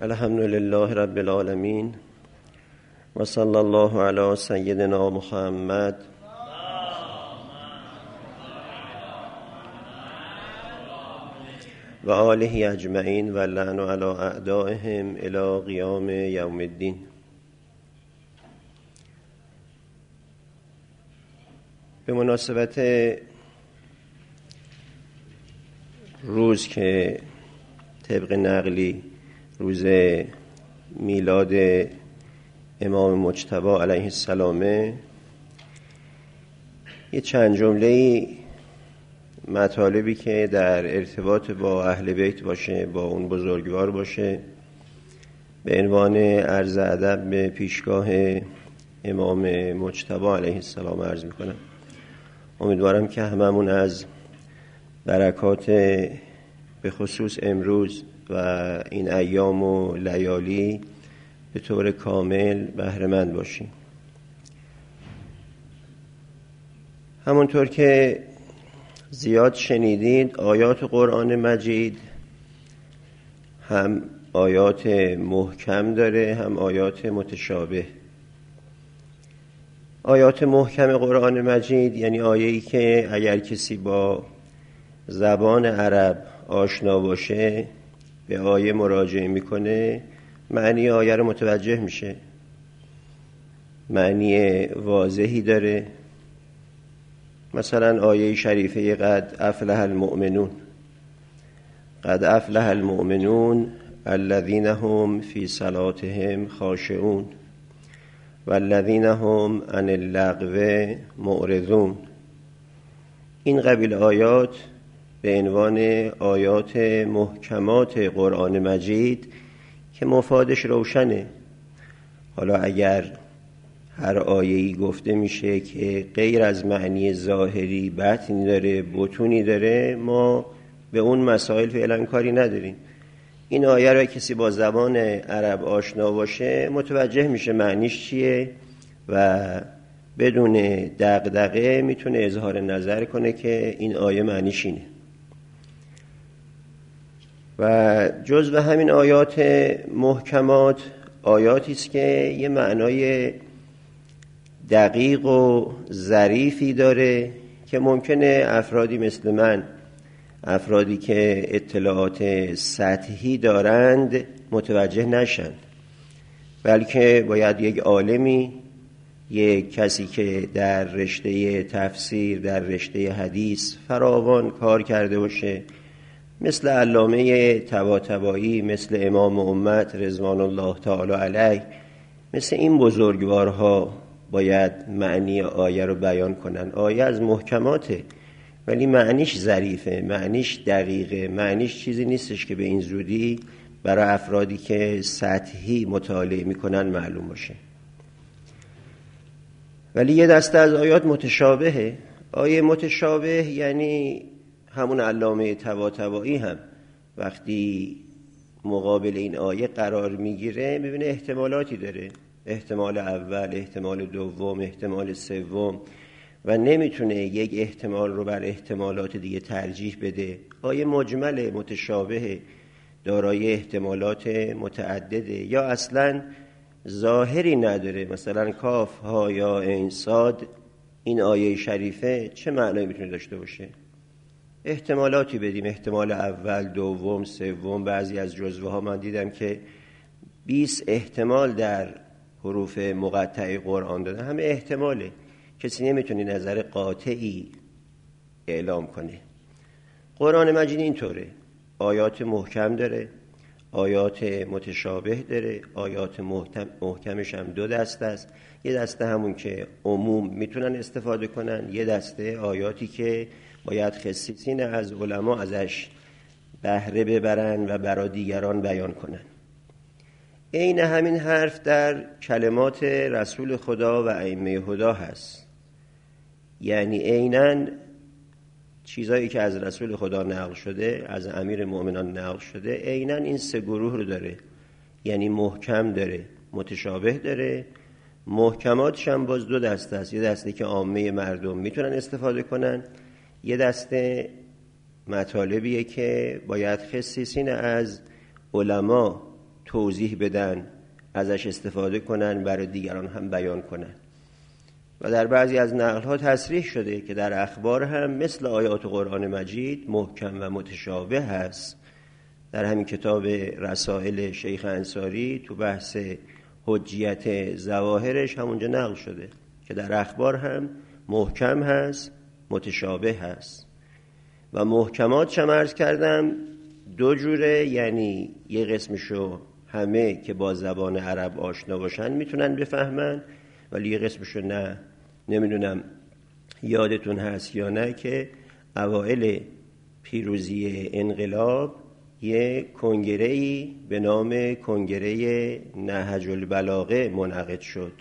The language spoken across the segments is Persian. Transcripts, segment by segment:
الحمد لله رب العالمین و صلی الله علی سیدنا محمد و آله اجمعین و لعن علی اعدائهم الی قیام یوم الدین. به مناسبت روز که طبق نقلی روز میلاد امام مجتبی علیه السلام، یه چند جمله مطالبی که در ارتباط با اهل بیت باشه، با اون بزرگوار باشه، به عنوان عرض ادب به پیشگاه امام مجتبی علیه السلام عرض میکنم. امیدوارم که هممون از برکات به خصوص امروز و این ایام و لیالی به طور کامل بهره مند باشیم. همونطور که زیاد شنیدید، آیات قرآن مجید هم آیات محکم داره، هم آیات متشابه. آیات محکم قرآن مجید یعنی آیه‌ای که اگر کسی با زبان عرب آشنا باشه، به آیه مراجعه میکنه، معنی آیه رو متوجه میشه، معنی واضحی داره. مثلا آیه شریفه قد افلح المؤمنون، قد افلح المؤمنون الذین هم فی صلاتهم خاشعون والذین هم عن اللغو معرضون. این قبیل آیات به عنوان آیات محکمات قرآن مجید که مفادش روشنه. حالا اگر هر آیه‌ای گفته میشه که غیر از معنی ظاهری باطنی داره، بطونی داره، ما به اون مسائل فعلا کاری نداریم. این آیه را کسی با زبان عرب آشنا باشه متوجه میشه معنیش چیه و بدون دغدغه میتونه اظهار نظر کنه که این آیه معنیش اینه. و جزو همین آیات محکمات آیاتی است که یه معنای دقیق و ظریفی داره که ممکنه افرادی مثل من، افرادی که اطلاعات سطحی دارند، متوجه نشن، بلکه باید یک عالمی، یک کسی که در رشته تفسیر، در رشته حدیث فراوان کار کرده باشه، مثل علامه طباطبایی، مثل امام امت رضوان الله تعالی علیه، مثل این بزرگوارها باید معنی آیه رو بیان کنن. آیه از محکماته ولی معنیش ظریفه، معنیش دقیقه، معنیش چیزی نیستش که به این زودی برای افرادی که سطحی مطالعه میکنن معلوم باشه. ولی یه دسته از آیات متشابهه. آیه متشابه یعنی همون علامه طباطبایی هم وقتی مقابل این آیه قرار میگیره میبینه احتمالاتی داره، احتمال اول، احتمال دوم، احتمال سوم، و نمیتونه یک احتمال رو بر احتمالات دیگه ترجیح بده. آیه مجمل متشابه دارای احتمالات متعدده یا اصلا ظاهری نداره. مثلا کاف ها یا عین صاد، این آیه شریفه چه معنی میتونه داشته باشه؟ احتمالاتی بدیم، احتمال اول، دوم، سوم. بعضی از جزوه ها من دیدم که 20 احتمال در حروف مقطع قرآن دادن. همه احتماله، کسی نمیتونه نظر قاطعی اعلام کنه. قرآن مجید اینطوره، آیات محکم داره، آیات متشابه داره. آیات محکمش هم دو دسته است. یه دسته همون که عموم میتونن استفاده کنن، یه دسته آیاتی که باید خصیصین از علما ازش بهره ببرن و برای دیگران بیان کنن. عین همین حرف در کلمات رسول خدا و ائمه هدی هست. یعنی عیناً چیزایی که از رسول خدا نقل شده، از امیر مؤمنان نقل شده، عیناً این سه گروه رو داره. یعنی محکم داره، متشابه داره. محکماتش هم باز دو دسته است. یه دسته که عامه مردم میتونن استفاده کنن، یه دسته مطالبیه که باید خصیصین از علما توضیح بدن، ازش استفاده کنن، برای دیگران هم بیان کنن. و در بعضی از نقل‌ها تصریح شده که در اخبار هم مثل آیات قرآن مجید محکم و متشابه هست. در همین کتاب رسائل شیخ انصاری تو بحث حجیت ظواهرش همونجا نقل شده که در اخبار هم محکم هست، متشابه هست. و محکمات چم عرض کردم دو جوره، یعنی یه قسمشو همه که با زبان عرب آشنا باشن میتونن بفهمن، ولی یه قسمشو نه. نمیدونم یادتون هست یا نه که اوائل پیروزی انقلاب یه کنگره‌ای به نام کنگره نهج البلاغه منعقد شد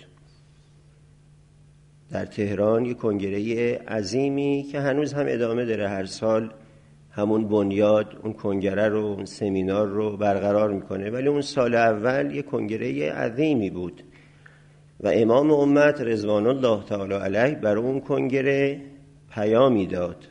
در تهران. یه کنگره عظیمی که هنوز هم ادامه داره، هر سال همون بنیاد اون کنگره رو، اون سمینار رو برقرار میکنه. ولی اون سال اول یه کنگره عظیمی بود و امام امت رضوان الله تعالی علیه بر اون کنگره پیامی داد،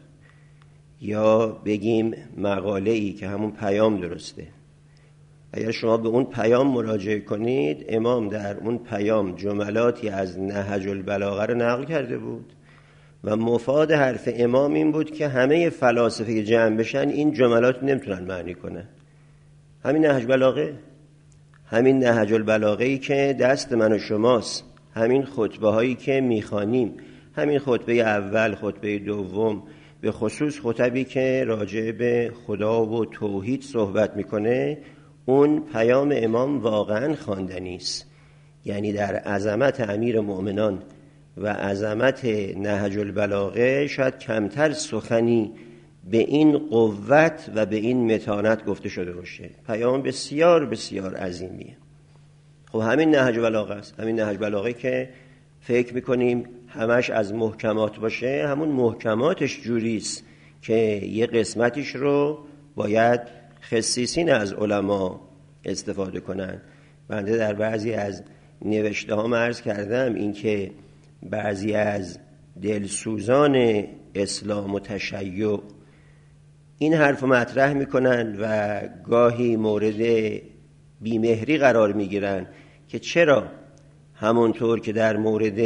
یا بگیم مقاله‌ای که همون پیام درسته. اگر شما به اون پیام مراجعه کنید، امام در اون پیام جملاتی از نهج البلاغه رو نقل کرده بود و مفاد حرف امام این بود که همه فلاسفه جمع بشن این جملات نمیتونن معنی کنن. همین نهج بلاغه، همین نهج البلاغه‌ای که دست من و شماست، همین خطبه هایی که میخوانیم، همین خطبه اول، خطبه دوم، به خصوص خطبی که راجع به خدا و توحید صحبت میکنه، اون پیام امام واقعا خواندنی است. یعنی در عظمت امیر مؤمنان و عظمت نهج البلاغه شاید کمتر سخنی به این قوت و به این متانت گفته شده باشه. پیام بسیار بسیار عظیمیه. خب همین نهج بلاغه است، همین نهج بلاغه که فکر میکنیم همش از محکمات باشه، همون محکماتش جوریست که یه قسمتش رو باید خصیصین از علما استفاده کنن. بنده در بعضی از نوشته ها عرض کردم این که بعضی از دلسوزان اسلام و تشیع این حرف مطرح میکنن و گاهی مورد بیمهری قرار میگیرن که چرا همونطور که در مورد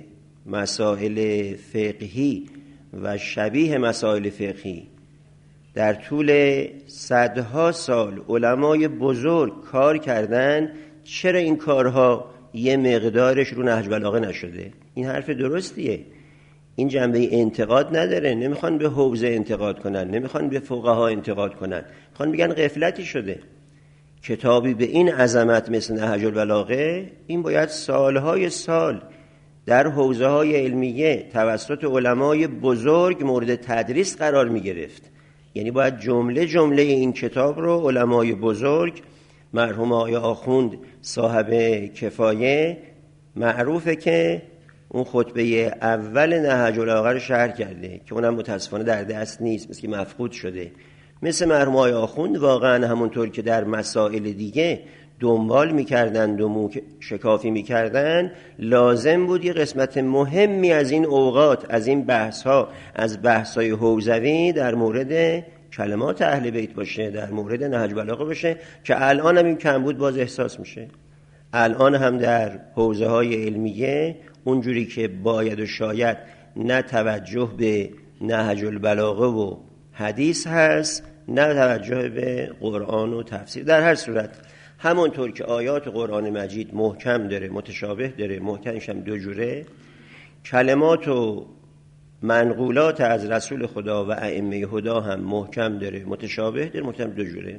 مسائل فقهی و شبیه مسائل فقهی در طول صدها سال علمای بزرگ کار کردن، چرا این کارها یه مقدارش رو نهج بلاغه نشده؟ این حرف درستیه. این جنبه انتقاد نداره، نمیخوان به حوزه انتقاد کنن، نمیخوان به فقها انتقاد کنن، میخوان بگن غفلتی شده. کتابی به این عظمت مثل نهج البلاغه، این باید سالهای سال در حوزه‌های علمیه توسط علمای بزرگ مورد تدریس قرار می‌گرفت. یعنی باید جمله جمله این کتاب رو علمای بزرگ، مرحوم آقای آخوند صاحب کفایه، معروفه که اون خطبه اول نهج البلاغه رو شرح کرده که اونم متاسفانه در دست نیست، مثل که مفقود شده. مثل مرحوم آقای آخوند واقعا همونطور که در مسائل دیگه دنبال میکردن و شکافی میکردن، لازم بود یه قسمت مهمی از این اوقات، از این بحث‌ها، از بحث‌های حوزوی در مورد کلمات اهل بیت باشه، در مورد نهج بلاغه باشه، که الان هم این کمبود باز احساس میشه. الان هم در حوزه‌های علمیه اونجوری که باید و شاید نه توجه به نهج البلاغه و حدیث هست، نه توجه به قرآن و تفسیر. در هر صورت همونطور که آیات قرآن مجید محکم داره، متشابه داره، محکمش هم دو جوره، کلمات و منقولات از رسول خدا و ائمه هدا هم محکم داره، متشابه داره، محکم دو جوره.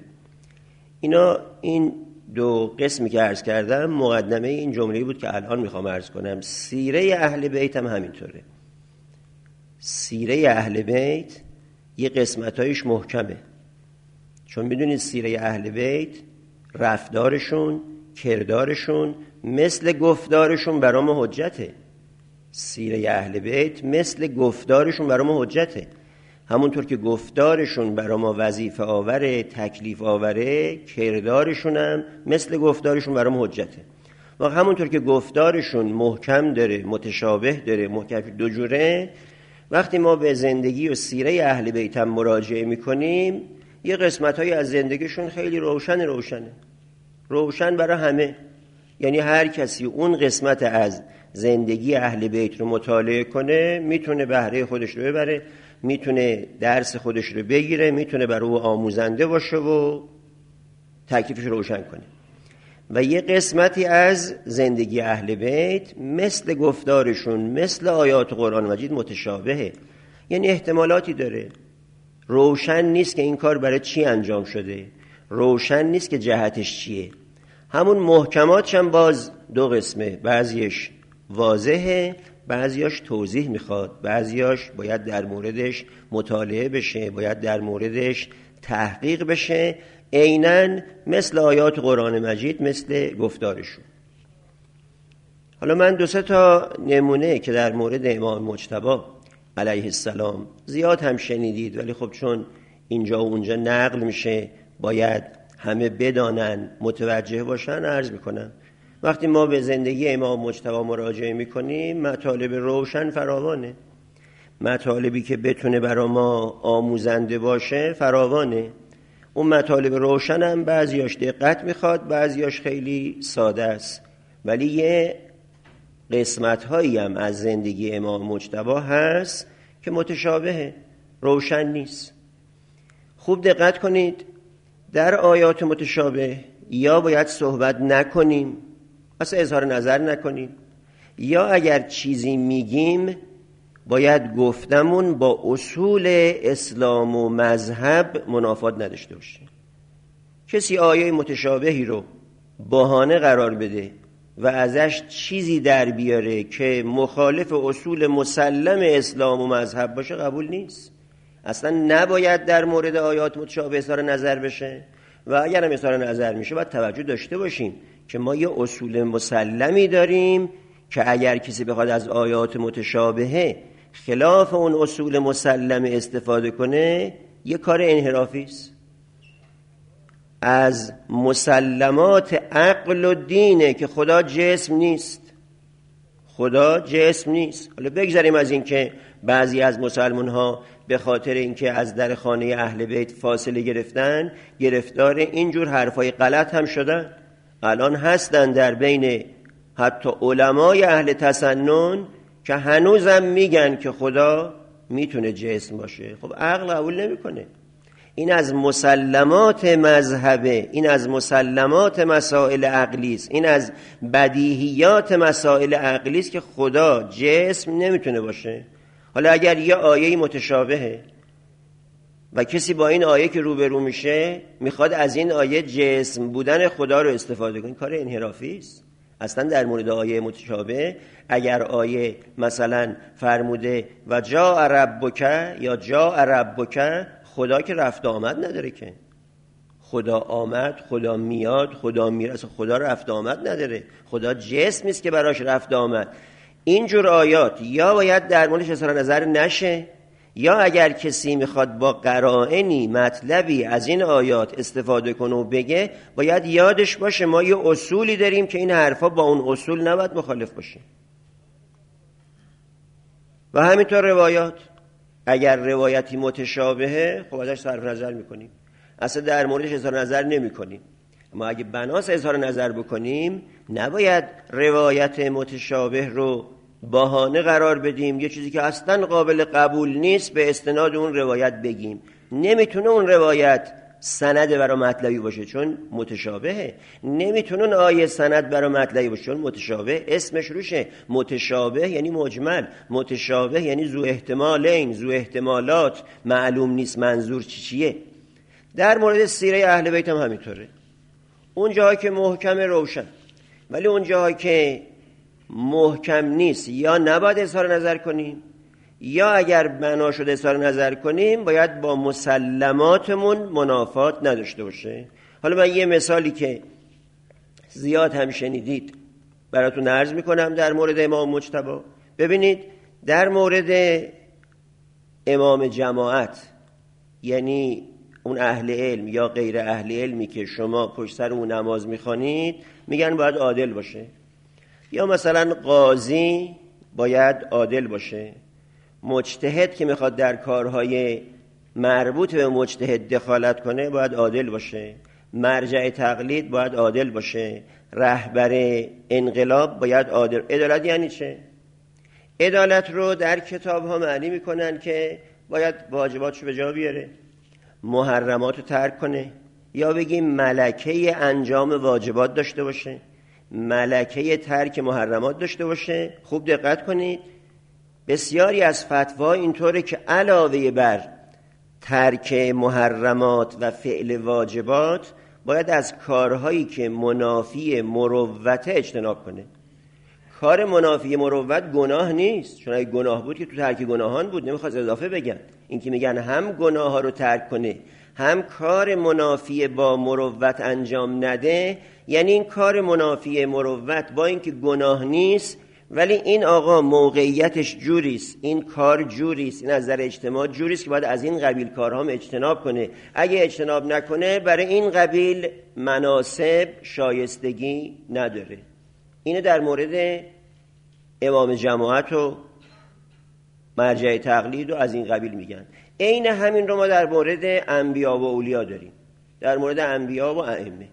این دو قسمی که عرض کردم مقدمه این جمله‌ای بود که الان میخوام عرض کنم. سیره اهل بیت هم همینطوره. سیره اهل بیت یه قسمتایش محکمه، چون میدونید سیره اهل بیت رفتارشون، کردارشون مثل گفتارشون برام حجته. سیره اهل بیت مثل گفتارشون برام حجته. همونطور که گفتارشون برام وظیفه آوره، تکلیف آوره، کردارشون هم مثل گفتارشون برام حجته. و همونطور که گفتارشون محکم داره، متشابه داره، محکم دو جوره، وقتی ما به زندگی و سیره اهل بیت هم مراجعه میکنیم، یه قسمت‌هایی از زندگیشون خیلی روشنه. روشن برای همه. یعنی هر کسی اون قسمت از زندگی اهل بیت رو مطالعه کنه میتونه بهره خودش رو ببره، میتونه درس خودش رو بگیره، میتونه برای او آموزنده باشه و تکلیفش روشن کنه. و یه قسمتی از زندگی اهل بیت مثل گفتارشون، مثل آیات قرآن مجید متشابهه، یعنی احتمالاتی داره، روشن نیست که این کار برای چی انجام شده، روشن نیست که جهتش چیه. همون محکماتش هم باز دو قسمه، بعضیش واضحه، بعضیاش توضیح میخواد، بعضیاش باید در موردش مطالعه بشه، باید در موردش تحقیق بشه، عیناً مثل آیات قرآن مجید، مثل گفتارشون. حالا من 2-3 تا نمونه که در مورد امام مجتبی علیه السلام زیاد هم شنیدید، ولی خب چون اینجا و اونجا نقل میشه باید همه بدانن، متوجه باشن، عرض میکنم. وقتی ما به زندگی امام مجتبی مراجعه میکنیم مطالب روشن فراوانه، مطالبی که بتونه برای ما آموزنده باشه فراوانه. اون مطالب روشن هم بعضیاش دقت میخواد، بعضیاش خیلی ساده است، ولی یه قسمت‌هایی هم از زندگی امام مجتبی هست که متشابهه، روشن نیست. خوب دقت کنید، در آیات متشابه یا باید صحبت نکنیم، اصلا اظهار نظر نکنیم، یا اگر چیزی میگیم باید گفتمون با اصول اسلام و مذهب منافات نداشته باشه. کسی آیه متشابهی رو بهانه قرار بده و ازش چیزی در بیاره که مخالف اصول مسلم اسلام و مذهب باشه قبول نیست. اصلا نباید در مورد آیات متشابه اظهار نظر بشه، و اگر هم اظهار نظر میشه باید توجه داشته باشیم که ما یه اصول مسلمی داریم که اگر کسی بخواد از آیات متشابهه خلاف اون اصول مسلم استفاده کنه یه کار انحرافی است. از مسلمات عقل و دینه که خدا جسم نیست، خدا جسم نیست. حالا بگذاریم از این که بعضی از مسلمان ها به خاطر اینکه از در خانه اهل بیت فاصله گرفتن گرفتار اینجور حرفای غلط هم شدن. الان هستن در بین حتی علمای اهل تسنن که هنوزم میگن که خدا میتونه جسم باشه. خب عقل قبول نمیکنه. این از مسلمات مذهبه، این از مسلمات مسائل عقلی است، این از بدیهیات مسائل عقلی است که خدا جسم نمیتونه باشه. حالا اگر یه آیه متشابهه و کسی با این آیه که روبرو میشه میخواد از این آیه جسم بودن خدا رو استفاده کنه، کار انحرافی است. اصلا در مورد آیه متشابه اگر آیه مثلا فرموده و جاء ربک یا جاء ربک، خدا که رفت آمد نداره، که خدا آمد، خدا میاد، خدا میره، خدا رفت آمد نداره، خدا جسم نیست که براش رفت آمد. اینجور آیات یا باید در موردش اظهار نظر نشه، یا اگر کسی میخواد با قرائنی مطلبی از این آیات استفاده کنه و بگه باید یادش باشه ما یه اصولی داریم که این حرفا با اون اصول نباید مخالف باشه. و همینطور روایات، اگر روایتی متشابهه خب ازش صرف نظر میکنیم، اصلا در موردش اظهار نظر نمیکنیم. اما اگه بناس اظهار نظر بکنیم نباید روایت متشابه رو بهانه قرار بدیم، یه چیزی که اصلا قابل قبول نیست به استناد اون روایت بگیم. نمیتونه اون روایت سند برای مطلبی باشه چون متشابهه، نمیتونه اون آیه سند برای مطلبی باشه چون متشابه اسمش روشه. متشابه یعنی مجمل، متشابه یعنی ذو احتمالین، ذو احتمالات، معلوم نیست منظور چیه. در مورد سیره اهل بیت هم همینطوره، اون جاهایی که محکم روشن، ولی اون جاهایی که محکم نیست یا نباید اظهار نظر کنیم، یا اگر بنا شده اظهار نظر کنیم باید با مسلماتمون منافات نداشته باشه. حالا من یه مثالی که زیاد هم شنیدید براتون عرض میکنم در مورد امام مجتبی. ببینید در مورد امام جماعت، یعنی اون اهل علم یا غیر اهل علمی که شما پشت سر اون نماز میخوانید، میگن باید عادل باشه، یا مثلا قاضی باید عادل باشه، مجتهد که میخواد در کارهای مربوط به مجتهد دخالت کنه باید عادل باشه، مرجع تقلید باید عادل باشه، رهبر انقلاب باید عادل. عدالت یعنی چه؟ عدالت رو در کتاب ها معنی میکنن که باید واجباتشو به جا بیاره، محرمات رو ترک کنه، یا بگیم ملکه انجام واجبات داشته باشه، ملکه ترک محرمات داشته باشه. خوب دقت کنید، بسیاری از فتوا اینطوره که علاوه بر ترک محرمات و فعل واجبات باید از کارهایی که منافی مروت اجتناب کنه. کار منافی مروت گناه نیست، چون اگه گناه بود که تو ترک گناهان بود، نمیخواد اضافه بگن. این که میگن هم گناه ها رو ترک کنه هم کار منافی با مروت انجام نده، یعنی این کار منافی مروت با اینکه گناه نیست ولی این آقا موقعیتش جوریست، این کار جوریست، این از نظر اجتماع جوریست که باید از این قبیل کارها اجتناب کنه. اگه اجتناب نکنه برای این قبیل مناسب شایستگی نداره. اینو در مورد امام جماعت و مرجع تقلید و از این قبیل میگن. عین همین رو ما در مورد انبیا و اولیا داریم، در مورد انبیا و ائمه.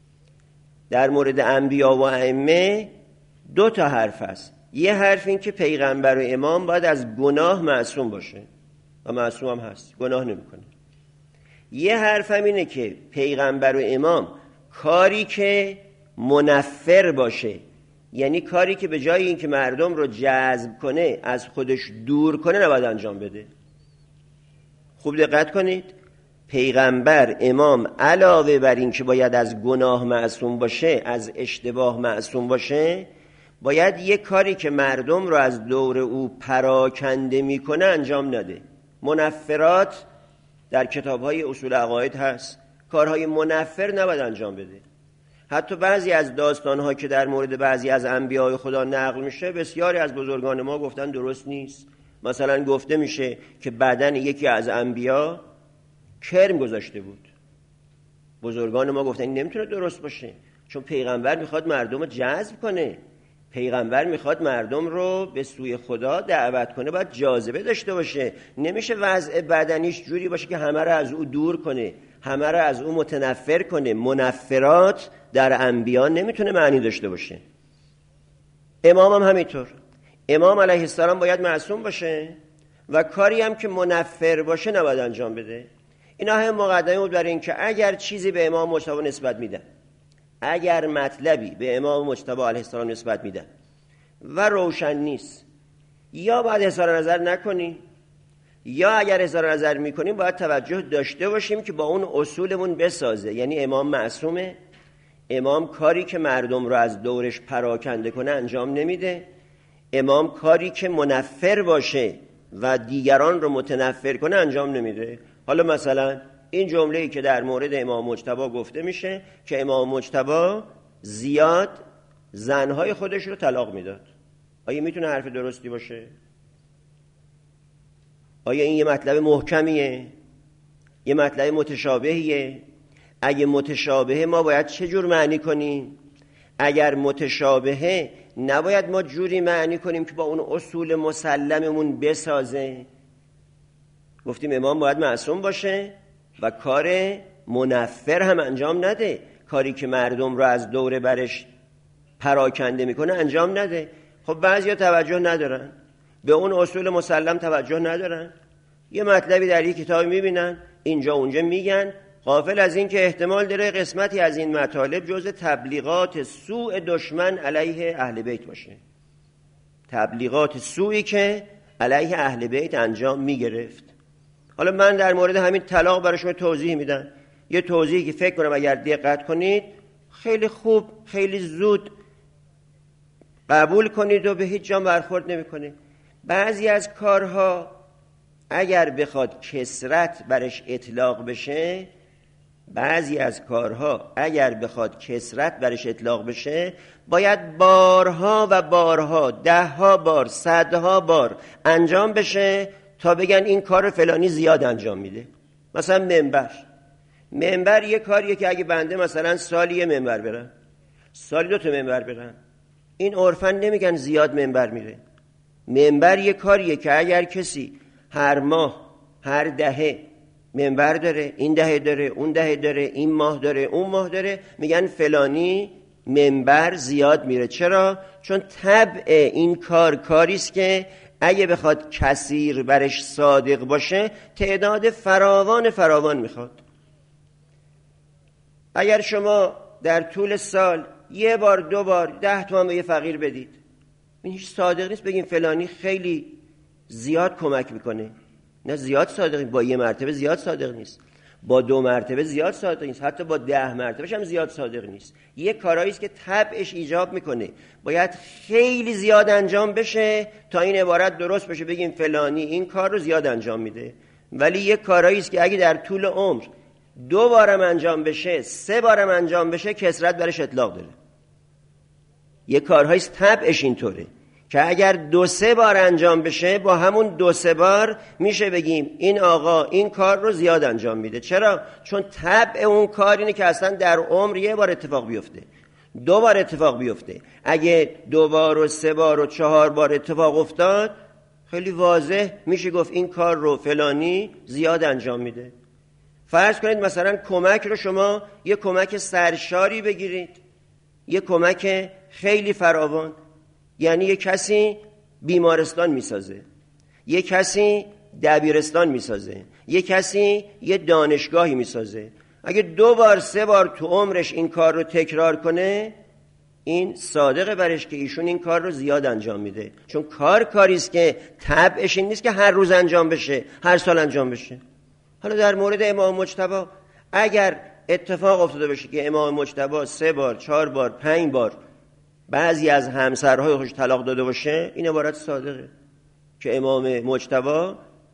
در مورد انبیا و ائمه دو تا حرف هست. یه حرف این که پیغمبر و امام باید از گناه معصوم باشه و معصوم هم هست، گناه نمیکنه. یه حرف هم اینه که پیغمبر و امام کاری که منفر باشه، یعنی کاری که به جای اینکه مردم رو جذب کنه از خودش دور کنه نباید انجام بده. خوب دقت کنید، پیغمبر امام علاوه بر این که باید از گناه معصوم باشه، از اشتباه معصوم باشه، باید یک کاری که مردم رو از دور او پراکنده میکنه انجام نده. منفرات در کتاب‌های اصول عقاید هست، کارهای منفر نباید انجام بده. حتی بعضی از داستان‌ها که در مورد بعضی از انبیاء خدا نقل میشه، بسیاری از بزرگان ما گفتن درست نیست. مثلا گفته میشه که بدن یکی از انبیا کرم گذاشته بود. بزرگان ما گفتن این نمیتونه درست باشه، چون پیغمبر میخواد مردم رو جذب کنه، پیغمبر میخواد مردم رو به سوی خدا دعوت کنه، باید جاذبه داشته باشه. نمیشه وضع بدنیش جوری باشه که همه رو از او دور کنه، همه رو از او متنفر کنه. منفرات در انبیا نمیتونه معنی داشته باشه. امام هم همینطور. امام علیه السلام باید معصوم باشه و کاری هم که منفر باشه نباید انجام بده. اینا هم مقدمه بود برای این که اگر چیزی به امام مجتبی نسبت میدن، اگر مطلبی به امام مجتبی علیه السلام نسبت میدن و روشن نیست، یا باید اظهار نظر نکنی، یا اگر اظهار نظر میکنیم باید توجه داشته باشیم که با اون اصولمون بسازه. یعنی امام معصومه، امام کاری که مردم رو از دورش پراکنده کنه انجام نمیده، امام کاری که منفر باشه و دیگران رو متنفر کنه انجام نمیده. حالا مثلا این جمله‌ای که در مورد امام مجتبی گفته میشه که امام مجتبی زیاد زنهای خودش رو طلاق میداد، آیا میتونه حرف درستی باشه؟ آیا این یه مطلب محکمیه؟ یه مطلب متشابهیه؟ اگه متشابهه ما باید چه جور معنی کنیم؟ اگر متشابهه نباید ما جوری معنی کنیم که با اون اصول مسلممون بسازه. گفتیم امام باید معصوم باشه و کار منفر هم انجام نده، کاری که مردم رو از دور برش پراکنده میکنه انجام نده. خب بعضیا توجه ندارن به اون اصول مسلم، توجه ندارن، یه مطلبی در یک کتاب میبینن اینجا اونجا میگن، غافل از این که احتمال داره قسمتی از این مطالب جزء تبلیغات سوء دشمن علیه اهل بیت باشه، تبلیغات سوئی که علیه اهل بیت انجام میگرفت. حالا من در مورد همین طلاق برای شما توضیح میدم، یه توضیحی که فکر کنم اگر دقت کنید خیلی خوب، خیلی زود قبول کنید و به هیچ جا برخورد نمیکنه. بعضی از کارها اگر بخواد کثرت برش اطلاق بشه، بعضی از کارها اگر بخواد کثرت برش اطلاق بشه باید بارها و بارها، 10 بار، 100 بار انجام بشه تا بگن این کار فلانی زیاد انجام میده. مثلا منبر یه کاریه که اگه بنده مثلا سالی یه منبر برم، سالی 2 تا منبر برم، این عرفن نمیگن زیاد منبر میره. منبر یه کاریه که اگر کسی هر ماه، هر دهه منبر داره، این دهه داره، اون دهه داره، این ماه داره، اون ماه داره، میگن فلانی منبر زیاد میره. چرا؟ چون طبع این کاری است که اگه بخواد کثیر برش صادق باشه تعداد فراوان میخواد. اگر شما در طول سال یه بار 2 بار 10 تومن به یه فقیر بدید، این هیچ صادق نیست بگیم فلانی خیلی زیاد کمک میکنه. نه، زیاد صادق نیست. با 1 مرتبه زیاد صادق نیست، با 2 مرتبه زیاد صادق نیست، حتی با 10 مرتبهش هم زیاد صادق نیست. یه کارایی است که طبعش ایجاب میکنه باید خیلی زیاد انجام بشه تا این عبارت درست بشه بگیم فلانی این کار رو زیاد انجام میده. ولی یه کارایی است که اگه در طول عمر 2 بارم انجام بشه، 3 بارم انجام بشه، کثرت برش اطلاق داره. یه کارهایی است طبعش اینطوره که اگر 2-3 بار انجام بشه، با همون 2-3 بار میشه بگیم این آقا این کار رو زیاد انجام میده. چرا؟ چون طبع اون کار اینه که اصلا در عمر 1 بار اتفاق بیفته، 2 بار اتفاق بیفته. اگه 2 بار و 3 بار و 4 بار اتفاق افتاد، خیلی واضح میشه گفت این کار رو فلانی زیاد انجام میده. فرض کنید مثلا کمک رو شما یه کمک سرشاری بگیرید، یه کمک خیلی فراوان، یعنی یه کسی بیمارستان میسازه، یه کسی دبیرستان میسازه، یه کسی یه دانشگاهی میسازه. اگه 2 بار 3 بار تو عمرش این کار رو تکرار کنه، این صادقه برش که ایشون این کار رو زیاد انجام میده. چون کاری است که طبعش این نیست که هر روز انجام بشه، هر سال انجام بشه. حالا در مورد امام مجتبی اگر اتفاق افتاده باشه که امام مجتبی 3 بار 4 بار 5 بار بعضی از همسرهای خودش طلاق داده باشه، این عبارت صادقه که امام مجتبی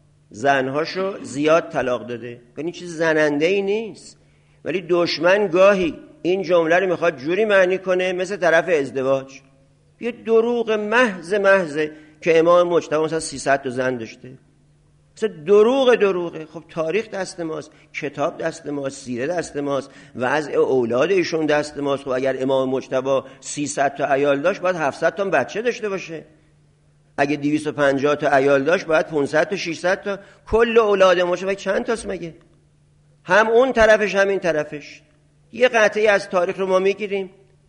زنهاشو زیاد طلاق داده. یعنی چیز زننده ای نیست. ولی دشمن گاهی این جمله رو میخواد جوری معنی کنه مثل طرف ازدواج. یه دروغ محض که امام مجتبی مثلا 300 تا زن داشته. مثلا دروغه. خب تاریخ دست ماست، کتاب دست ماست، سیره دست ماست، وضع اولاد ایشون دست ماست. خب اگر امام مجتبی 300 تا عیال داشت باید 700 تا بچه داشته باشه. اگه 250 تا عیال داشت باید 500 تا 600 تا. کل اولاد مجتبی چند تاست مگه؟ هم اون طرفش هم این طرفش. یه قطعی از تاریخ رو ما میگیریم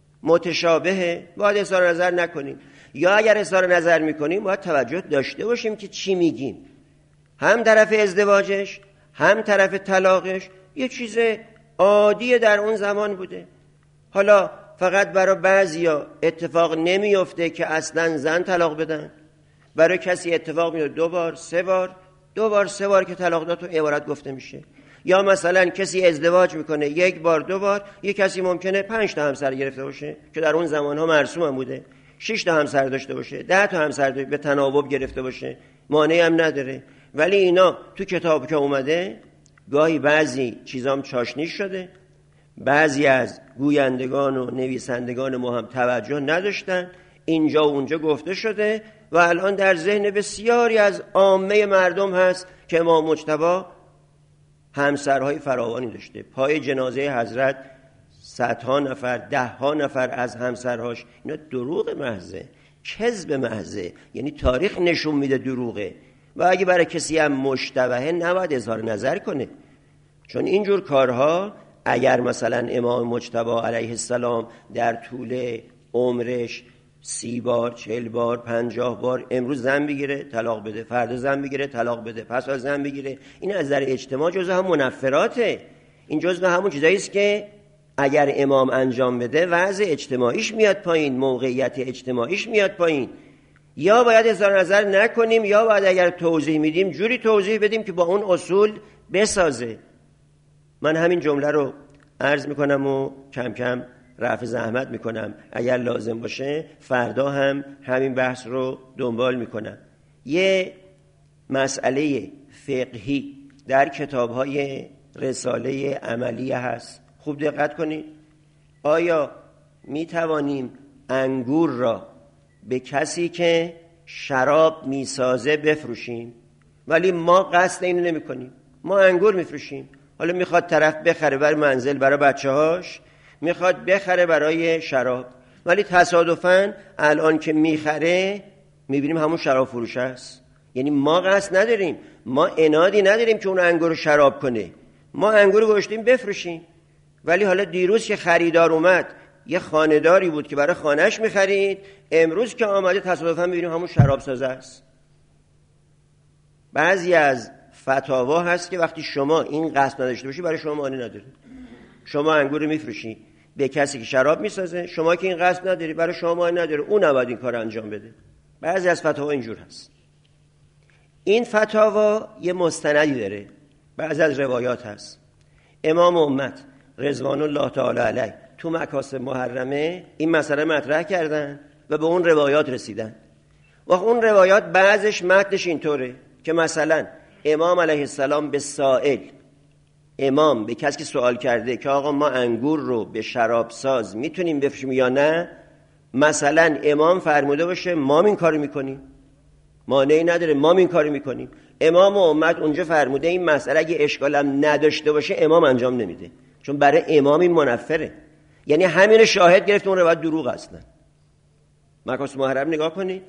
متشابهه، باید اظهار نظر نکنیم، یا اگر اظهار نظر میکنیم باید توجه داشته باشیم که چی میگیم. هم طرف ازدواجش هم طرف طلاقش یه چیز عادیه در اون زمان بوده. حالا فقط برای بعضیا اتفاق نمیفته که اصلا زن طلاق بدن، برای کسی اتفاق میفته 2 بار 3 بار 2 بار 3 بار که طلاق داد تو عبارت گفته میشه. یا مثلا کسی ازدواج میکنه 1 بار 2 بار، یه کسی ممکنه 5 تا همسر گرفته باشه که در اون زمان ها مرسوم هم بوده، 6 تا همسر داشته باشه، 10 تا همسر به تناوب گرفته باشه، مانعی هم نداره. ولی اینا تو کتاب که اومده گاهی بعضی چیزام چاشنیش شده، بعضی از گویندگان و نویسندگان ما هم توجه نداشتن، اینجا و اونجا گفته شده و الان در ذهن بسیاری از عامه مردم هست که امام مجتبی همسرهای فراوانی داشته. پای جنازه حضرت 100 نفر 10 نفر از همسرهاش. اینا دروغ محضه، کذب محضه، یعنی تاریخ نشون میده دروغه. و اگه برای کسی هم مشتبهه نباید اظهار نظر کنه، چون اینجور کارها اگر مثلا امام مجتبی علیه السلام در طول عمرش 30 بار 40 بار 50 بار امروز زن بگیره طلاق بده، فردا زن بگیره طلاق بده، پس از زن بگیره، این از نظر اجتماع جزء هم منفراته. این جزء همون چیزایی است که اگر امام انجام بده وضع اجتماعیش میاد پایین، موقعیت اجتماعیش میاد پایین. یا باید اظهار نظر نکنیم یا باید اگر توضیح میدیم جوری توضیح بدیم که با اون اصول بسازه. من همین جمله رو عرض میکنم و کم کم رفع زحمت میکنم، اگر لازم باشه فردا هم همین بحث رو دنبال میکنم. یه مسئله فقهی در کتاب‌های رساله عملیه هست، خوب دقت کنید. آیا میتوانیم انگور را به کسی که شراب میسازه بفروشیم؟ ولی ما قصد اینو نمی کنیم، ما انگور میفروشیم. حالا میخواد طرف بخره برای منزل برای بچه‌هاش، میخواد بخره برای شراب، ولی تصادفاً الان که میخره میبینیم همون شراب فروش است. یعنی ما قصد نداریم، ما عنادی نداریم که اون انگور رو شراب کنه، ما انگور رو گذاشتیم بفروشیم. ولی حالا دیروز که خریدار اومد، یه خانه‌داری بود که برای خانه‌اش می‌خرید، امروز که آمده تصادفاً می‌بینیم همون شراب سازه است. بعضی از فتاوا هست که وقتی شما این قصد نداشته باشی برای شما معنی نداره. شما انگور رو می‌فروشی به کسی که شراب می‌سازه، شما که این قصد نداری برای شما معنی نداره، اون نباید این کارو انجام بده. بعضی از فتاوا اینجور هست. این فتاوا یه مستندی داره، بعضی از روایات هست. امام امت رضوان الله تعالی علیه تو مکاسب محرمه این مسئله مطرح کردن و به اون روایات رسیدن. و اون روایات بعضش متنش اینطوره که مثلا امام علیه السلام به سائل، امام به کسی که سوال کرده که آقا ما انگور رو به شراب ساز میتونیم بفروشیم یا نه، مثلا امام فرموده باشه ما این کارو میکنیم، مانعی نداره ما این کارو میکنیم. امام و امت اونجا فرموده این مسئله اگه اشکالم نداشته باشه امام انجام نمیده، چون برای امام این منفره. یعنی همین شاهد گرفت اون روایت دروغ هستن. مکاسب محرم نگاه کنید،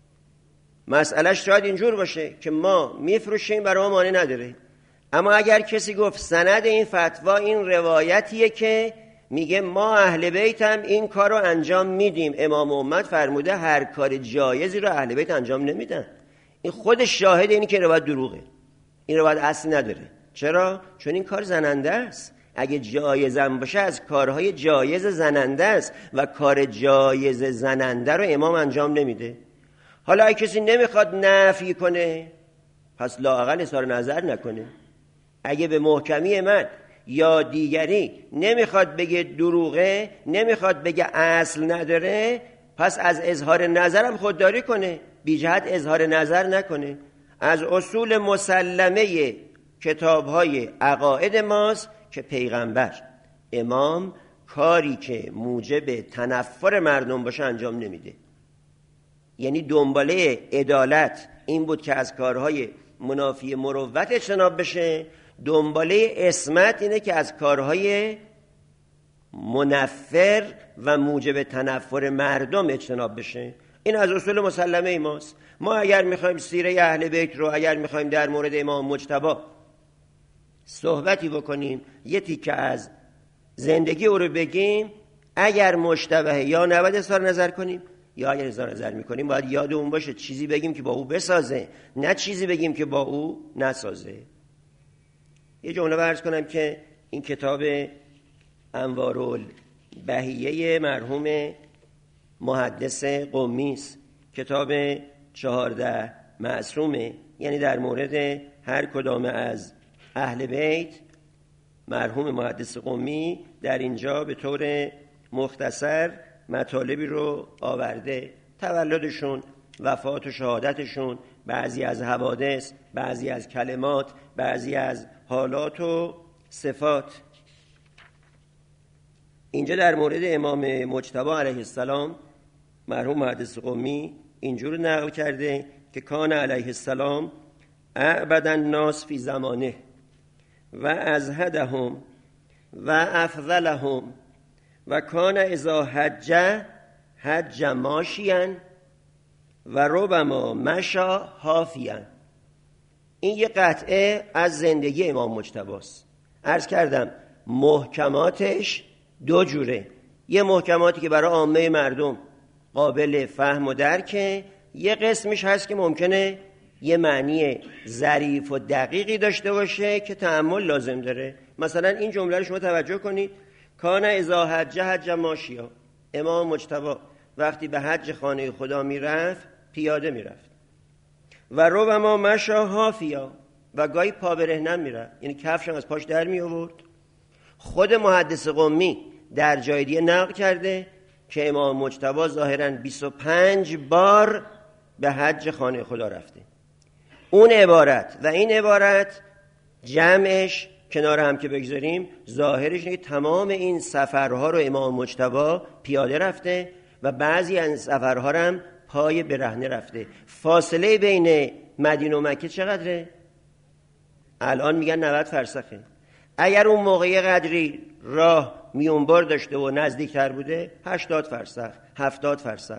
مسئلهش شاید اینجور باشه که ما میفروشیم برای ما مانع نداره، اما اگر کسی گفت سند این فتوا این روایتیه که میگه ما اهل بیت هم این کار رو انجام میدیم، امام امت فرموده هر کار جایزی رو اهل بیت انجام نمیدن، این خودش شاهد اینی که روایت دروغه، این روایت اصلی نداره. چرا؟ چون این کار زننده است. اگه جایزم باشه از کارهای جایز زننده است و کار جایز زننده رو امام انجام نمیده. حالا اگه کسی نمیخواد نفی کنه پس لااقل اظهار نظر نکنه. اگه به محکمی من یا دیگری نمیخواد بگه دروغه، نمیخواد بگه اصل نداره، پس از اظهار نظرم خودداری کنه، بی جهت اظهار نظر نکنه. از اصول مسلمه کتاب‌های عقاید ماست که پیغمبر، امام کاری که موجب تنفر مردم باشه انجام نمیده. یعنی دنباله عدالت این بود که از کارهای منافی مروت اجتناب بشه، دنباله عصمت اینه که از کارهای منفر و موجب تنفر مردم اجتناب بشه. این از اصول مسلمه ماست. ما اگر میخوایم سیره اهل بیت رو، اگر میخوایم در مورد امام مجتبی صحبتی بکنیم، یه تیکه از زندگی او رو بگیم، اگر مشتبهه یا نباید اظهار نظر کنیم، یا اگر اظهار نظر میکنیم باید یاد اون باشه چیزی بگیم که با او بسازه، نه چیزی بگیم که با او نسازه. یه جمله عرض کنم که این کتاب انوارالبهیه مرحوم محدث قمی است، کتاب 14 معصومه، یعنی در مورد هر کدام از اهل بیت مرحوم محدث قمی در اینجا به طور مختصر مطالبی رو آورده، تولدشون، وفات و شهادتشون، بعضی از حوادث، بعضی از کلمات، بعضی از حالات و صفات. اینجا در مورد امام مجتبی علیه السلام مرحوم محدث قمی اینجور نقل کرده که کان علیه السلام اعبد الناس فی زمانه و ازهدهم و افضلهم و کان اذا حج ماشیا و ربما مشا حافیا. این یه قطعه از زندگی امام مجتبی است. عرض کردم محکماتش دو جوره، یه محکماتی که برای عامه مردم قابل فهم و درکه، یه قسمش هست که ممکنه یه معنی ظریف و دقیقی داشته باشه که تأمل لازم داره. مثلا این جمله رو شما توجه کنید، کان اذا حج ماشیا، امام مجتبی وقتی به حج خانه خدا میرفت پیاده میرفت، و ربما مشا حافیا، و گاهی پا برهنه میرفت، یعنی کفشم از پاش در می آورد. خود محدث قمی در جای دیگه نقل کرده که امام مجتبی ظاهراً 25 بار به حج خانه خدا رفته. اون عبارت و این عبارت جمعش کنار هم که بگذاریم ظاهرش اینه که تمام این سفرها رو امام مجتبی پیاده رفته و بعضی از سفرها هم پای برهنه رفته. فاصله بین مدینه و مکه چقدره؟ الان میگن 90 فرسخه. اگر اون موقع قدری راه میونبر داشته و نزدیکتر بوده 80 فرسخ، 70 فرسخ.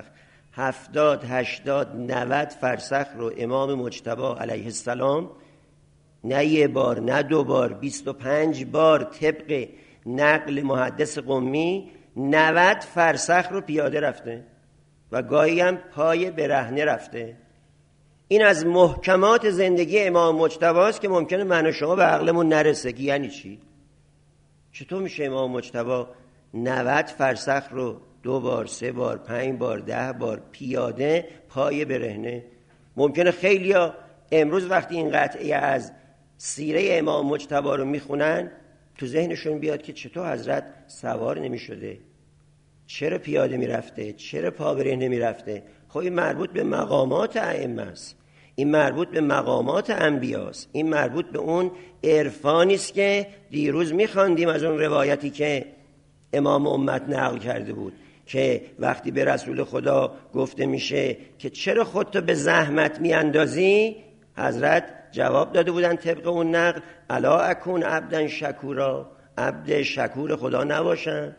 70 80 90 فرسخ رو امام مجتبی علیه السلام نه یه بار نه دو بار 25 بار طبق نقل محدث قمی 90 فرسخ رو پیاده رفته و گاهی هم پای برهنه رفته. این از محکمات زندگی امام مجتبی است که ممکنه من و شما به عقلمون نرسه. یعنی چی؟ چطور میشه امام مجتبی 90 فرسخ رو 2 بار 3 بار 5 بار 10 بار پیاده پای برهنه؟ ممکنه خیلیا امروز وقتی این قطعه از سیره امام مجتبی رو میخونن تو ذهنشون بیاد که چطور حضرت سوار نمیشده، چرا پیاده میرفته، چرا پا برهنه میرفته؟ خب این مربوط به مقامات ائمه است، این مربوط به مقامات انبیاست، این مربوط به اون عرفانی است که دیروز میخواندیم از اون روایتی که امام امت نقل کرده بود که وقتی به رسول خدا گفته میشه که چرا خودتو به زحمت میاندازی، حضرت جواب داده بودن طبق اون نقل الا اکون عبدا شکورا، عبد شکور خدا نباشم؟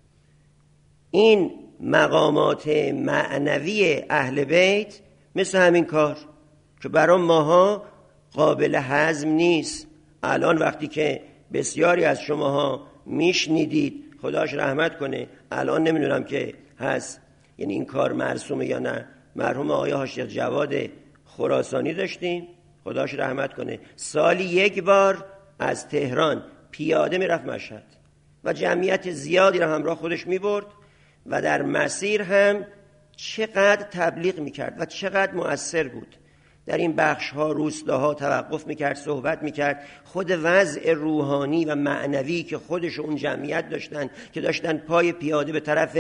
این مقامات معنوی اهل بیت مثل همین کار که برای ماها قابل هضم نیست. الان وقتی که بسیاری از شماها میشنیدید، خداش رحمت کنه، الان نمیدونم که هست یعنی این کار مرسومه یا نه، مرحوم آقای حاجی جواد خراسانی داشتیم، خداش رحمت کنه، سالی 1 بار از تهران پیاده میرفت مشهد و جمعیت زیادی را همراه خودش میبرد و در مسیر هم چقدر تبلیغ میکرد و چقدر مؤثر بود. در این بخش‌ها روستاها توقف میکرد، صحبت میکرد، خود وضع روحانی و معنوی که خودش اون جمعیت داشتن که داشتن پای پیاده به طرف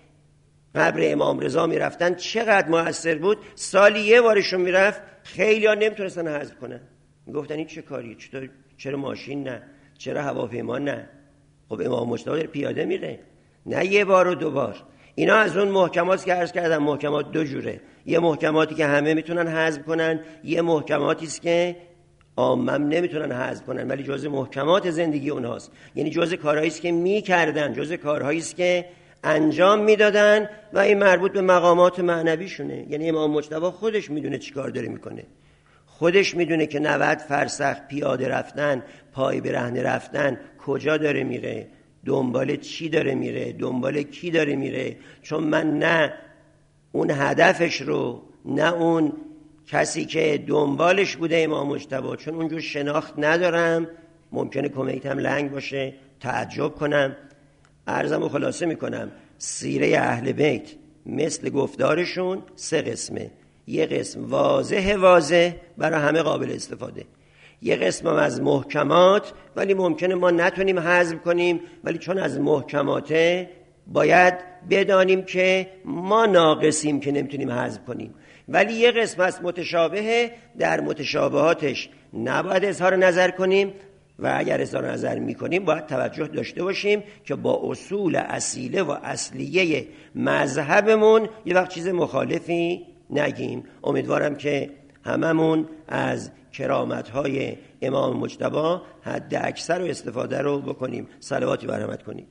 قبر امام رضا میرفتن چقدر مؤثر بود. سالی 1 بارشون میرفت، خیلی ها نمیتونستن هضم کنن، میگفتن این چه کاریه، چرا ماشین نه، چرا هواپیما نه؟ خب امام مجتبی پیاده میره، نه 1 بار و 2 بار. اینا از اون محکمات که عرض کردم، محکمات 2 جوره، یه محکماتی که همه میتونن هضم کنن، یه محکماتی است که عامه نمیتونن هضم کنن ولی جزء محکمات زندگی اونهاست، یعنی جزء کارهایی است که میکردن، جزء کارهایی است که انجام میدادن و این مربوط به مقامات معنویشونه. یعنی امام مجتبی خودش میدونه چیکار داره میکنه، خودش میدونه که 90 فرسخ پیاده رفتن، پای برهنه رفتن کجا داره میره، دنبال چی داره میره، دنبال کی داره میره. چون من نه اون هدفش رو نه اون کسی که دنبالش بوده امام مجتبی، چون اونجور شناخت ندارم، ممکنه کمیتم لنگ باشه، تعجب کنم. عرضم رو خلاصه میکنم، سیره اهل بیت مثل گفتارشون 3 قسمه. یه قسم واضح برای همه قابل استفاده، یه قسم هم از محکمات ولی ممکنه ما نتونیم هضم کنیم، ولی چون از محکماته باید بدانیم که ما ناقصیم که نمیتونیم هضم کنیم. ولی یه قسم از متشابه، در متشابهاتش نباید اظهار نظر کنیم و اگر اظهار نظر میکنیم باید توجه داشته باشیم که با اصول اصیله و اصلیه مذهبمون یه وقت چیز مخالفی نگیم. امیدوارم که هممون از کرامت‌های امام مجتبی حد اکثر و استفاده رو بکنیم. صلواتی بر رحمت کنید.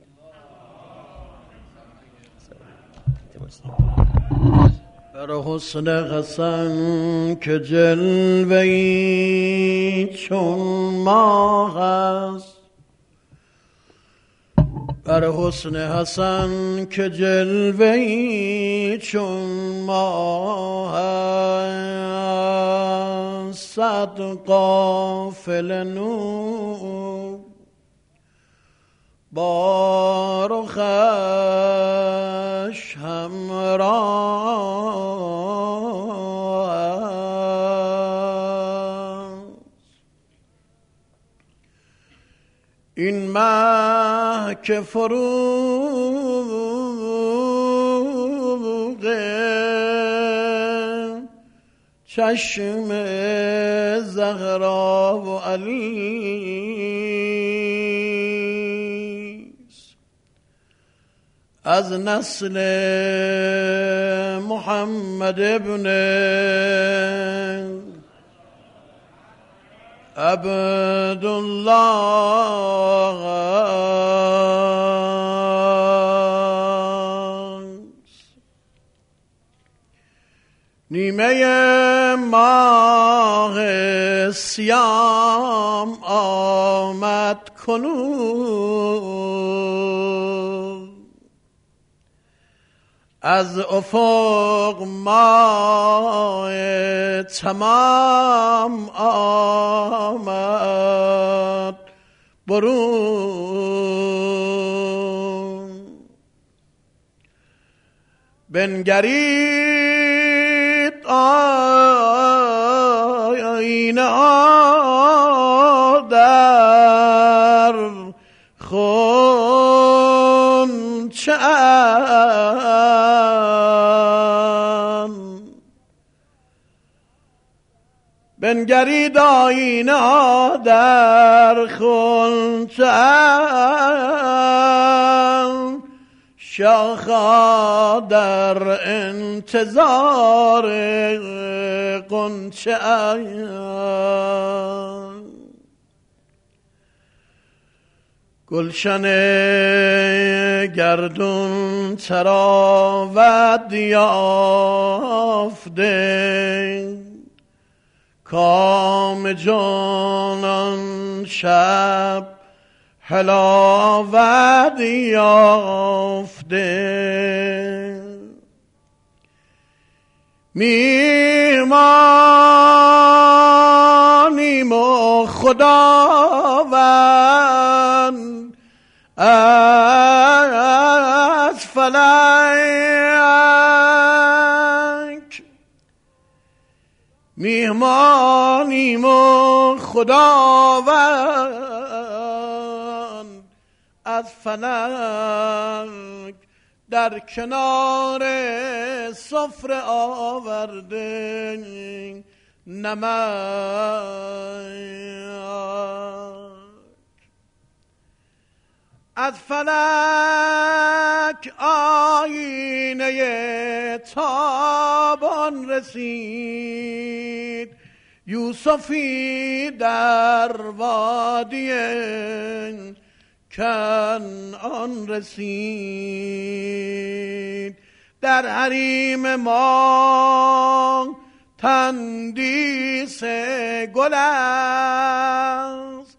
بر حسن حسن که جلوه‌ای چون ماه است، بر حسن حسن که جلوه‌ای چون ماه است، 100 قافله نور با رخش همراه است. این مه که فروغ چشم زهرا و علی از نسل محمد ابن عبدالله نیمه ماه سیام آمد کنون، از افق ماه تمام آمد برون. بنگرید آینه در غنچه اند، بنگرید آینه در غنچه اند، شاخه در انتظار غنچه اند. گلشن گردون تراوت یافته، کام جانان شب حلاوت یافته. میهمانیم و خداوند از فلک، میهمانیم و خداوند از فلک، در کنار سفره آورده نمک. از فلک آینه تابان رسید، یوسفی در وادی کنعان رسید. در حریم ما تندیس گل است،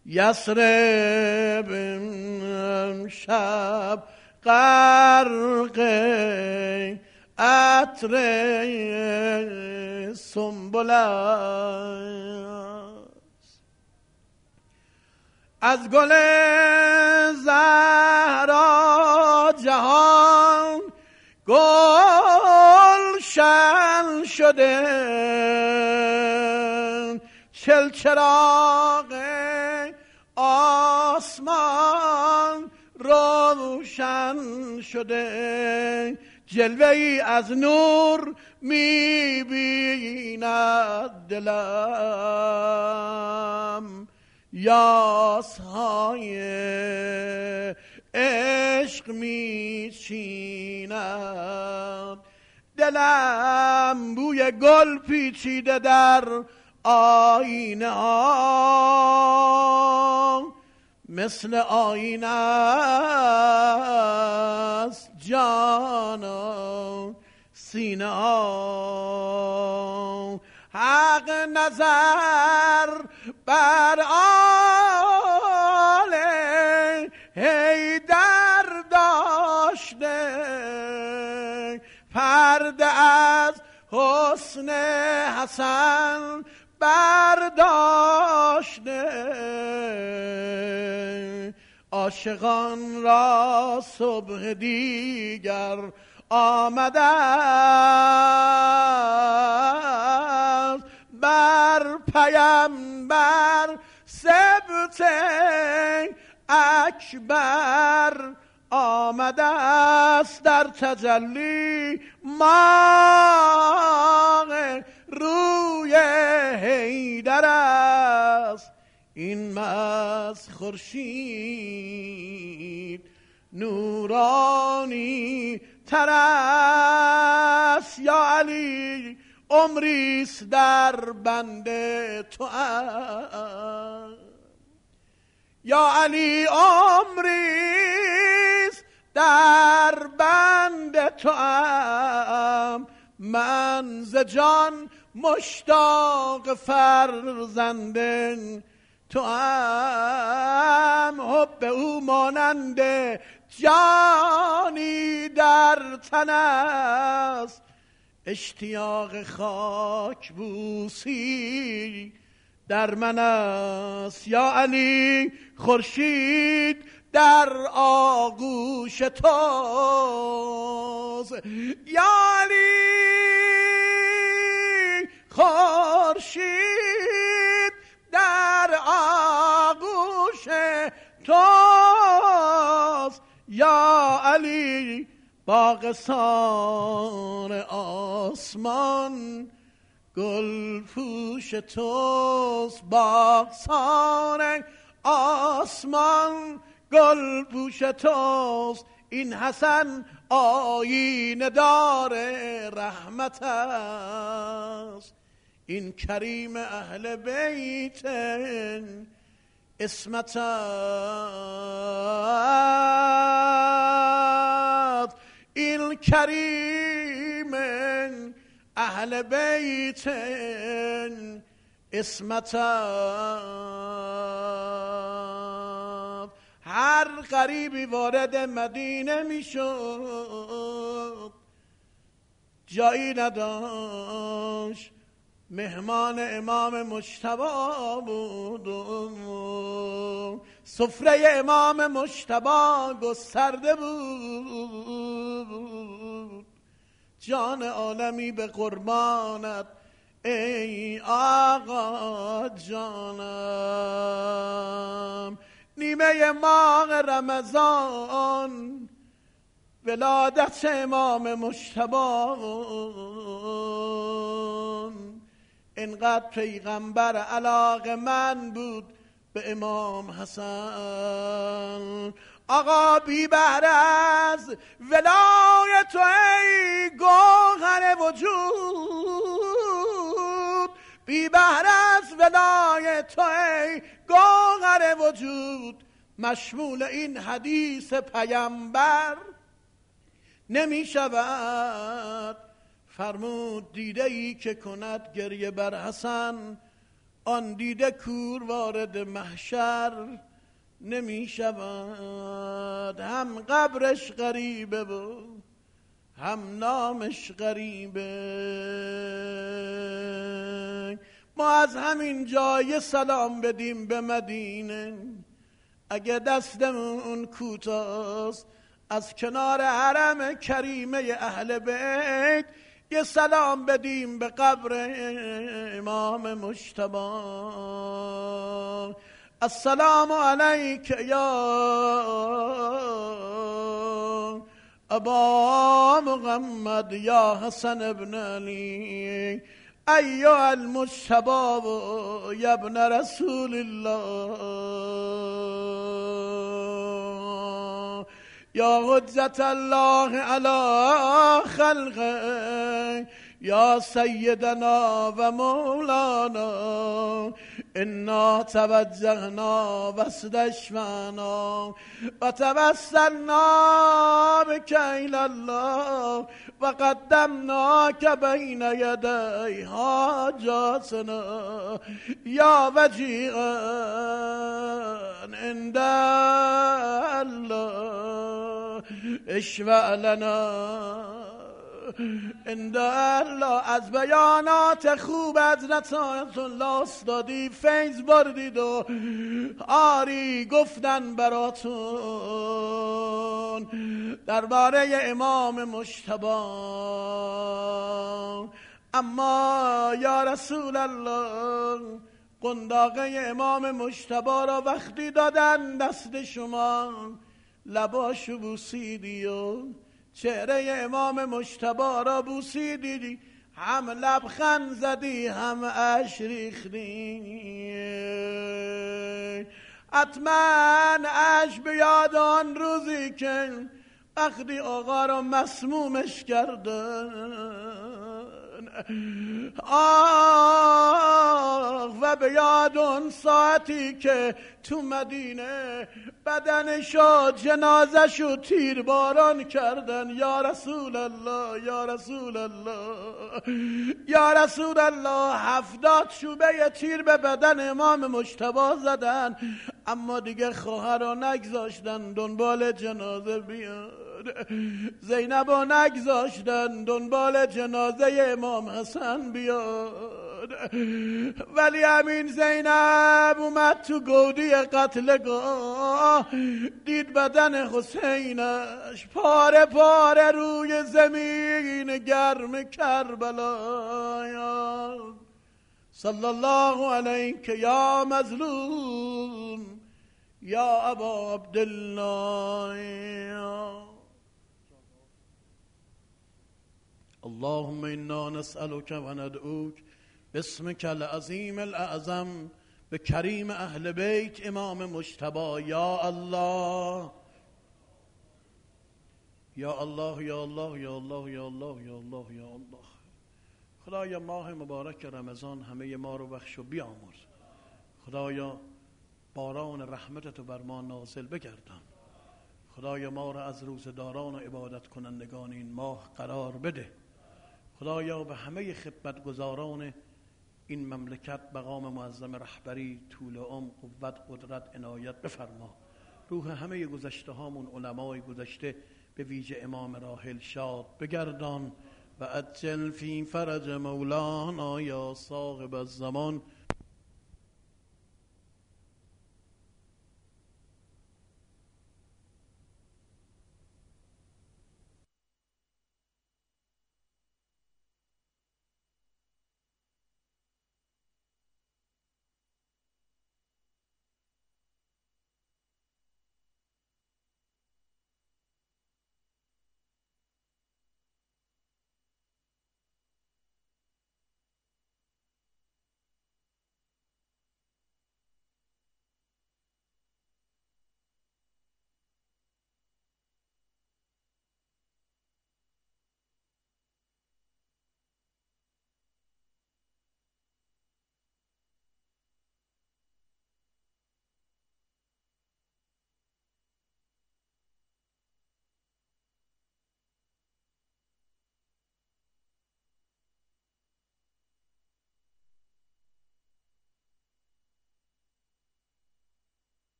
یثرب امشب غرق عطر سنبل است. از گل زهرا جهان گلشن شده، چلچراغ آسمان روشن شده. جلوه ای از نور می‌بیند دلم، یاسهای عشق میچیند دلم. بوی گل پیچیده در آینه ها، مثل آینه است جان و سینه ها. حق نظر بر آل حیدر داشته، پرده از حسن حسن برداشته. عاشقان را صبح دیگر آمده است، بر پیمبر سبت اکبر آمده است. در تجلی ماه روی حیدر است، این مست خورشید نورانی تر است. یا علی عمریست در بند تو است، یا علی عمریست در بند تو ام. من ز جان مشتاق فرزندن تو هم، حب او مانند جانی در تن است، اشتیاق خاک بوسی در من است. یا علی خورشید در آغوش توست، یا علی خورشید در آغوش توست، یا علی باغستان آسمان گل پوش توست، باغستان آسمان گل پوش توست. این حسن آیین دار رحمت است، این کریم اهل بیت اسمت است، این کریم اهل بیت اسمت است. هر غریبی وارد مدینه می شد جایی نداشت، مهمان امام مجتبی بود، سفره امام مجتبی گسترده بود. جان عالمی به قربانت ای آقا جانم. نیمه ماه رمضان ولادت امام مجتبی، اینقدر پیغمبر علاقه من بود به امام حسن. آقا بی بهره از ولایت تو ای گوهر وجود، بی بهره از ولایت تو ای گوهر وجود، مشمول این حدیث پیامبر نمی شود. فرمود دیده ای که کند گریه بر حسن، آن دیده کور وارد محشر نمی شود. هم قبرش غریبه و هم نامش غریبه. ما از همین جای سلام بدیم به مدینه، اگه دستمون کوتاست از کنار حرم کریمه اهل بیت یه سلام بدیم به قبر امام مجتبی. السلام علیک یا ابا محمد یا حسن ابن علی ایها المجتبی یا ابن رسول الله یا حجت الله علی خلقه یا سیدنا و مولانا انا توجهنا واستشفعنا و توسلنا بک الی الله و قدمناک بین یدی حاجاتنا یا وجیها عند الله اشفع لنا عند الله. از بیانات خوب حضرت آیت الله استادی فیض بردید و آری گفتن براتون درباره امام مجتبی. اما یا رسول الله قنداقه امام مجتبی را وقتی دادن دست شما لباشو بوسیدی و چهره امام مجتبی را بوسیدی، هم لبخند زدی هم اشک ریختی. حتما اشک بیاد آن روزی که وقتی آقا را مسمومش کردن. آه و به یاد اون ساعتی که تو مدینه بدنشو جنازشو تیرباران کردن. یا رسول الله یا رسول الله یا رسول الله، 70 شوبه تیر به بدن امام مجتبی زدن، اما دیگه خواهر رو نگذاشتن دنبال جنازه بیاد. زینب رو نگذاشتن دنبال جنازه امام حسن بیاد. ولی همین زینب اومد تو گودی قتلگاه، دید بدن حسینش پاره پاره روی زمین گرم کربلا. صلی الله علیک یا مظلوم یا ابا عبدالله. اللهم انا نسألك و ندعوك باسمك العظیم الاعظم به کریم اهل بیت امام مجتبی. یا الله یا الله یا الله یا الله یا الله یا الله یا الله. خدایا ماه مبارک رمضان همه ما رو بخش و بیامرز. خدایا باران رحمتتو بر ما نازل بگردان. خدایا ما را از روزداران و عبادت کنندگان این ماه قرار بده. خدایا به همه خدمتگزاران این مملکت مقام معظم رهبری طول عمر، قوت، قدرت عنایت بفرما. روح همه گذشته هامون علمای گذشته به ویژه امام راحل شاد بگردان و عجل فی فرج مولانا یا صاحب الزمان